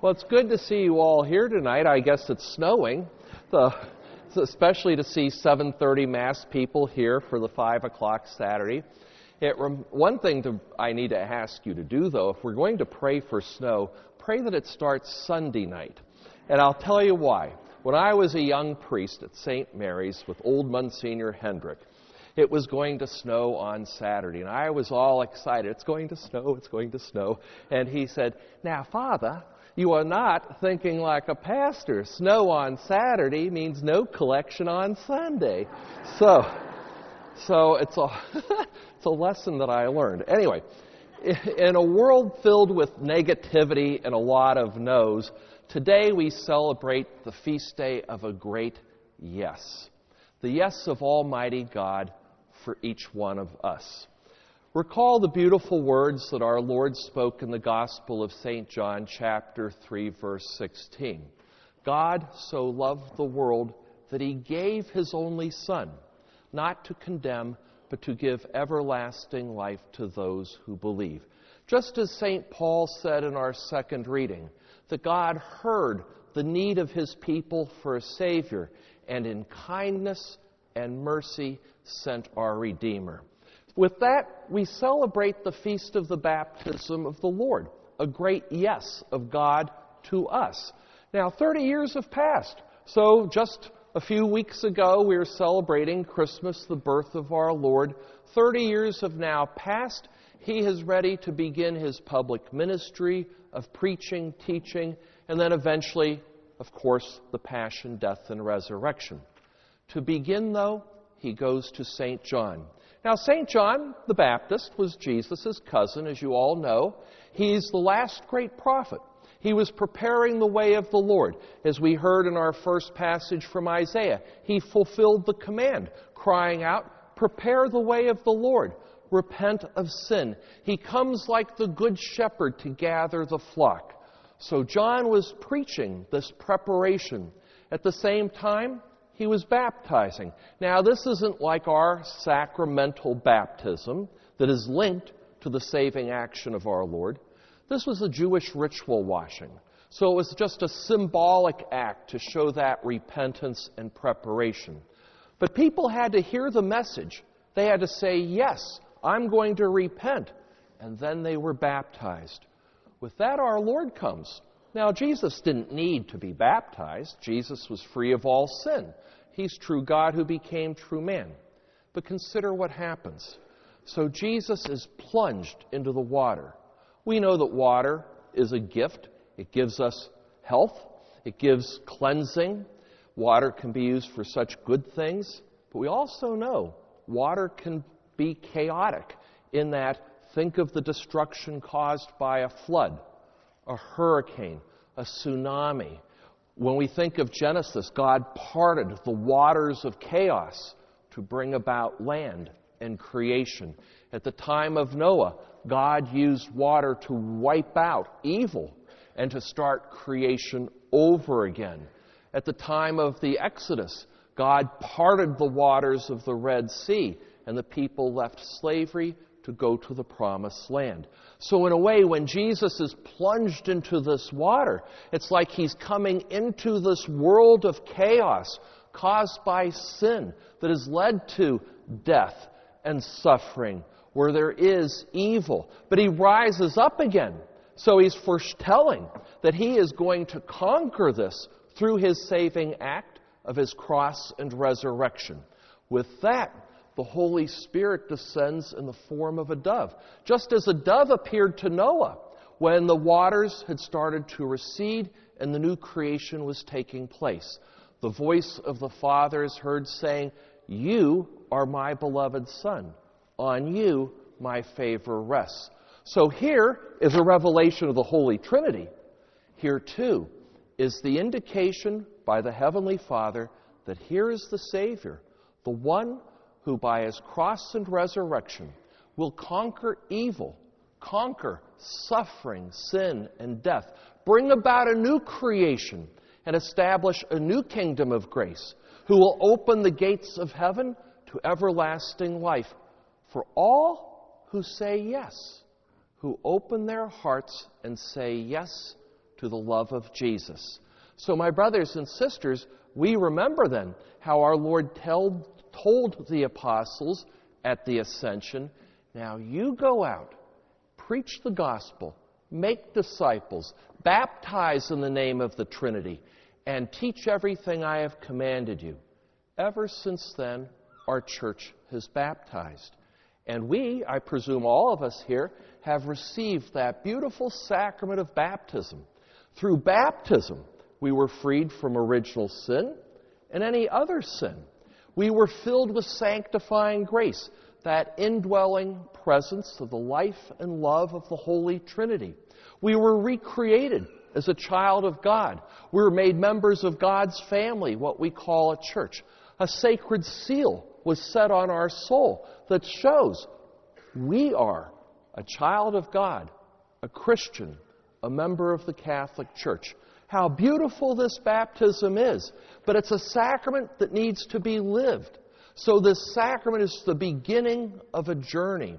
Well, it's good to see you all here tonight. I guess it's snowing, especially to see 7:30 Mass people here for the 5 o'clock Saturday. One thing I need to ask you to do, though, if we're going to pray for snow, pray that it starts Sunday night. And I'll tell you why. When I was a young priest at St. Mary's with old Monsignor Hendrick, it was going to snow on Saturday, and I was all excited. It's going to snow, it's going to snow. And he said, "Now, Father, you are not thinking like a pastor. Snow on Saturday means no collection on Sunday." So it's a lesson that I learned. Anyway, in a world filled with negativity and a lot of no's, today we celebrate the feast day of a great yes. The yes of Almighty God for each one of us. Recall the beautiful words that our Lord spoke in the Gospel of St. John, chapter 3, verse 16. God so loved the world that he gave his only Son, not to condemn, but to give everlasting life to those who believe. Just as St. Paul said in our second reading, that God heard the need of his people for a Savior, and in kindness and mercy sent our Redeemer. With that, we celebrate the feast of the baptism of the Lord, a great yes of God to us. Now, 30 years have passed, so just a few weeks ago we were celebrating Christmas, the birth of our Lord. 30 years have now passed. He is ready to begin his public ministry of preaching, teaching, and then eventually, of course, the passion, death, and resurrection. To begin, though, he goes to St. John. Now, St. John the Baptist was Jesus' cousin, as you all know. He's the last great prophet. He was preparing the way of the Lord. As we heard in our first passage from Isaiah, he fulfilled the command, crying out, "Prepare the way of the Lord. Repent of sin." He comes like the good shepherd to gather the flock. So John was preaching this preparation. At the same time, he was baptizing. Now, this isn't like our sacramental baptism that is linked to the saving action of our Lord. This was a Jewish ritual washing. So it was just a symbolic act to show that repentance and preparation. But people had to hear the message. They had to say, "Yes, I'm going to repent." And then they were baptized. With that, our Lord comes. Now, Jesus didn't need to be baptized. Jesus was free of all sin. He's true God who became true man. But consider what happens. So Jesus is plunged into the water. We know that water is a gift. It gives us health. It gives cleansing. Water can be used for such good things. But we also know water can be chaotic in that, think of the destruction caused by a flood, a hurricane, a tsunami. When we think of Genesis, God parted the waters of chaos to bring about land and creation. At the time of Noah, God used water to wipe out evil and to start creation over again. At the time of the Exodus, God parted the waters of the Red Sea, and the people left slavery to go to the promised land. So in a way, when Jesus is plunged into this water, it's like he's coming into this world of chaos caused by sin that has led to death and suffering, where there is evil. But he rises up again. So he's foretelling that he is going to conquer this through his saving act of his cross and resurrection. With that, the Holy Spirit descends in the form of a dove. Just as a dove appeared to Noah when the waters had started to recede and the new creation was taking place. The voice of the Father is heard saying, "You are my beloved Son. On you my favor rests." So here is a revelation of the Holy Trinity. Here too is the indication by the Heavenly Father that here is the Savior, the one who by his cross and resurrection will conquer evil, conquer suffering, sin, and death, bring about a new creation, and establish a new kingdom of grace, who will open the gates of heaven to everlasting life for all who say yes, who open their hearts and say yes to the love of Jesus. So my brothers and sisters, we remember then how our Lord told the apostles at the ascension, now you go out, preach the gospel, make disciples, baptize in the name of the Trinity, and teach everything I have commanded you. Ever since then, our church has baptized. And we, I presume all of us here, have received that beautiful sacrament of baptism. Through baptism, we were freed from original sin and any other sin. We were filled with sanctifying grace, that indwelling presence of the life and love of the Holy Trinity. We were recreated as a child of God. We were made members of God's family, what we call a church. A sacred seal was set on our soul that shows we are a child of God, a Christian, a member of the Catholic Church. How beautiful this baptism is, but it's a sacrament that needs to be lived. So this sacrament is the beginning of a journey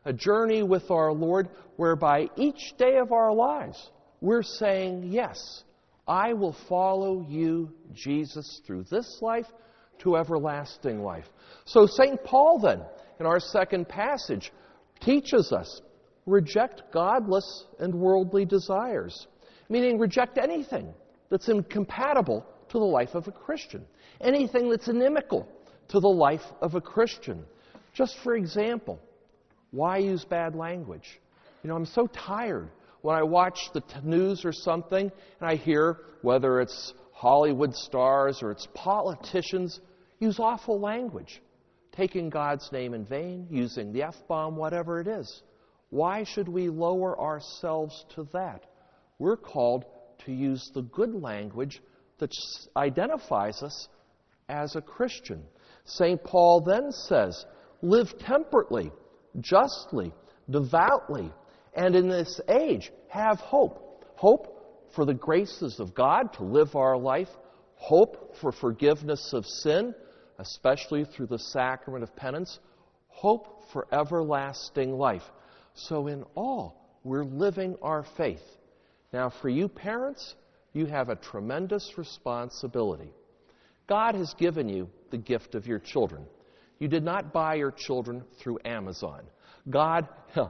with our Lord, whereby each day of our lives we're saying, yes, I will follow you, Jesus, through this life to everlasting life. So St. Paul then, in our second passage, teaches us, reject godless and worldly desires, meaning reject anything that's incompatible to the life of a Christian, anything that's inimical to the life of a Christian. Just for example, why use bad language? I'm so tired when I watch the news or something and I hear whether it's Hollywood stars or it's politicians use awful language, taking God's name in vain, using the F-bomb, whatever it is. Why should we lower ourselves to that? We're called to use the good language that identifies us as a Christian. St. Paul then says, live temperately, justly, devoutly, and in this age have hope. Hope for the graces of God to live our life, hope for forgiveness of sin, especially through the sacrament of penance, hope for everlasting life. So in all, we're living our faith. Now, for you parents, you have a tremendous responsibility. God has given you the gift of your children. You did not buy your children through Amazon. God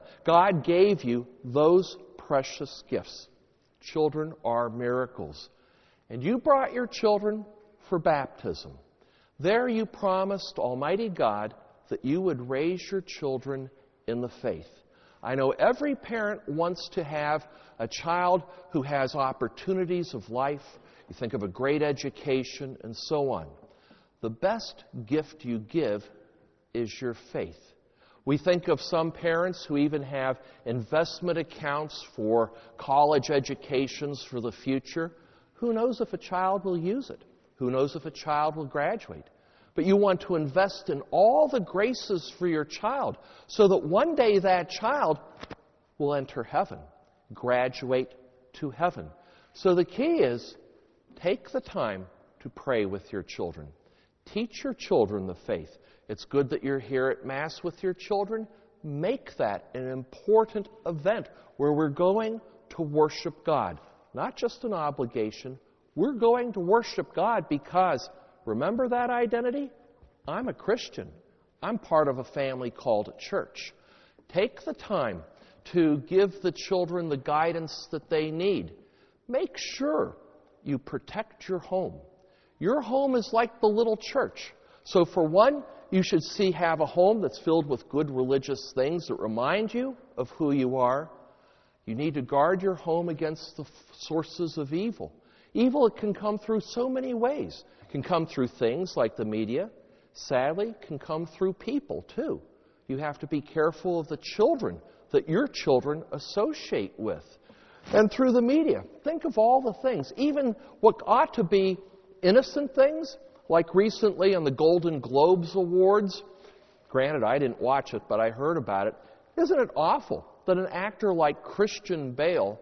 gave you those precious gifts. Children are miracles. And you brought your children for baptism. There you promised Almighty God that you would raise your children in the faith. I know every parent wants to have a child who has opportunities of life. You think of a great education and so on. The best gift you give is your faith. We think of some parents who even have investment accounts for college educations for the future. Who knows if a child will use it? Who knows if a child will graduate? But you want to invest in all the graces for your child so that one day that child will enter heaven, graduate to heaven. So the key is, take the time to pray with your children. Teach your children the faith. It's good that you're here at Mass with your children. Make that an important event where we're going to worship God. Not just an obligation. We're going to worship God because, remember that identity? I'm a Christian. I'm part of a family called a church. Take the time to give the children the guidance that they need. Make sure you protect your home. Your home is like the little church. So for one, you should have a home that's filled with good religious things that remind you of who you are. You need to guard your home against the sources of evil. Evil, it can come through so many ways. It can come through things like the media. Sadly, it can come through people, too. You have to be careful of the children that your children associate with. And through the media, think of all the things, even what ought to be innocent things, like recently on the Golden Globes Awards. Granted, I didn't watch it, but I heard about it. Isn't it awful that an actor like Christian Bale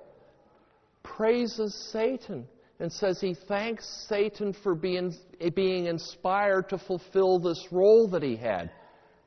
praises Satan and says he thanks Satan for being inspired to fulfill this role that he had?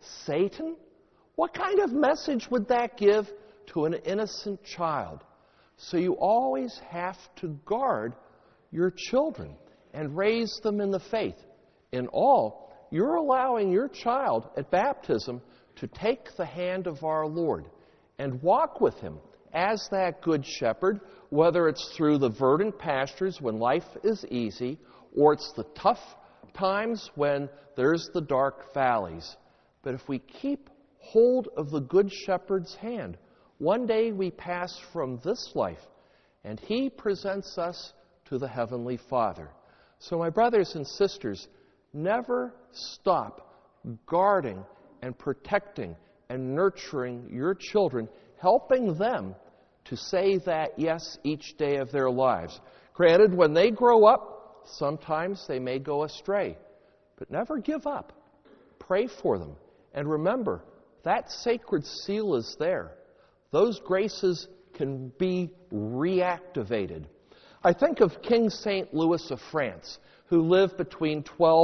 Satan? What kind of message would that give to an innocent child? So you always have to guard your children and raise them in the faith. In all, you're allowing your child at baptism to take the hand of our Lord and walk with Him as that good shepherd, whether it's through the verdant pastures when life is easy, or it's the tough times when there's the dark valleys. But if we keep hold of the good shepherd's hand, one day we pass from this life, and He presents us to the Heavenly Father. So my brothers and sisters, never stop guarding and protecting and nurturing your children, helping them to say that yes each day of their lives. Granted, when they grow up, sometimes they may go astray, but never give up. Pray for them. And remember, that sacred seal is there. Those graces can be reactivated. I think of King St. Louis of France, who lived between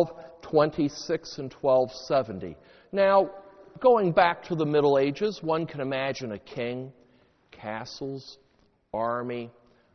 1226 and 1270. Now, going back to the Middle Ages, one can imagine a king, castles, army,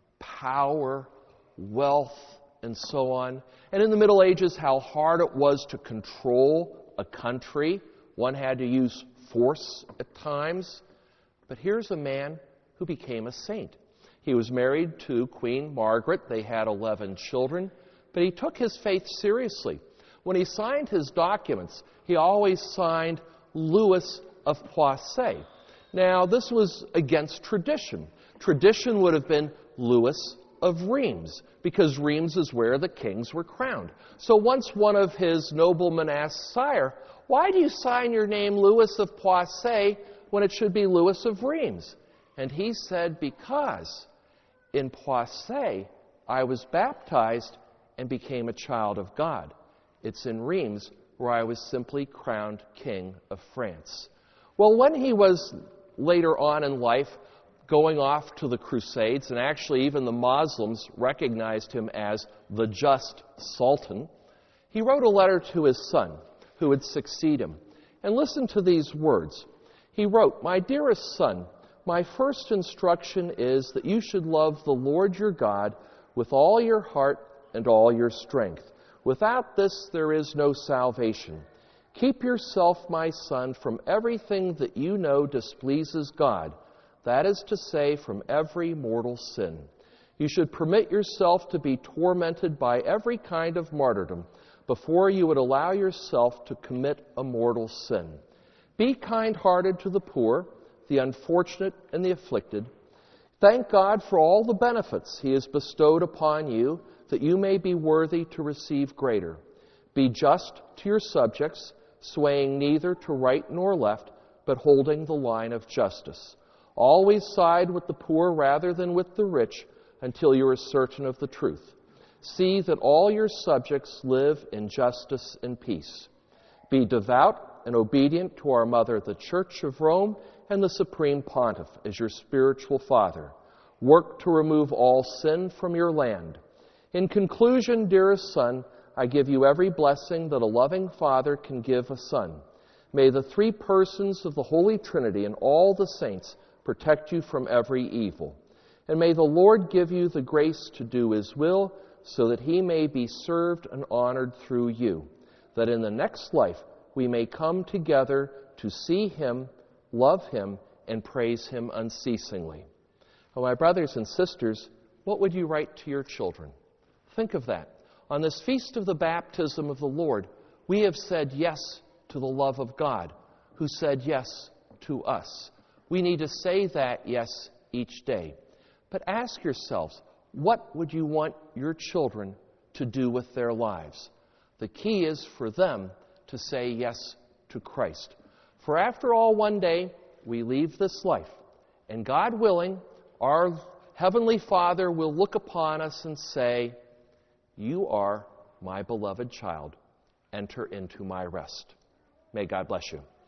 power, wealth, and so on. And in the Middle Ages, how hard it was to control a country. One had to use force at times. But here's a man who became a saint. He was married to Queen Margaret. They had 11 children. But he took his faith seriously. When he signed his documents, he always signed Louis of Poissy. Now, this was against tradition. Tradition would have been Louis of Rheims, because Rheims is where the kings were crowned. So once one of his noblemen asked, "Sire, why do you sign your name Louis of Poissy when it should be Louis of Rheims?" And he said, "Because in Poissy I was baptized and became a child of God. It's in Rheims where I was simply crowned King of France." Well, when he was later on in life going off to the Crusades, and actually even the Muslims recognized him as the just Sultan, he wrote a letter to his son who would succeed him. And listen to these words. He wrote, "My dearest son, my first instruction is that you should love the Lord your God with all your heart and all your strength. Without this, there is no salvation. Keep yourself, my son, from everything that you know displeases God, that is to say, from every mortal sin. You should permit yourself to be tormented by every kind of martyrdom before you would allow yourself to commit a mortal sin. Be kind-hearted to the poor, the unfortunate, and the afflicted. Thank God for all the benefits He has bestowed upon you, that you may be worthy to receive greater. Be just to your subjects, swaying neither to right nor left, but holding the line of justice. Always side with the poor rather than with the rich, until you are certain of the truth. See that all your subjects live in justice and peace. Be devout and obedient to our mother, the Church of Rome, and the Supreme Pontiff as your spiritual father. Work to remove all sin from your land. In conclusion, dearest son, I give you every blessing that a loving father can give a son. May the three persons of the Holy Trinity and all the saints protect you from every evil. And may the Lord give you the grace to do His will, so that He may be served and honored through you, that in the next life we may come together to see Him, love Him, and praise Him unceasingly." Well, my brothers and sisters, what would you write to your children? Think of that. On this feast of the baptism of the Lord, we have said yes to the love of God, who said yes to us. We need to say that yes each day. But ask yourselves, what would you want your children to do with their lives? The key is for them to say yes to Christ. For after all, one day we leave this life, and God willing, our Heavenly Father will look upon us and say, "You are my beloved child. Enter into my rest." May God bless you.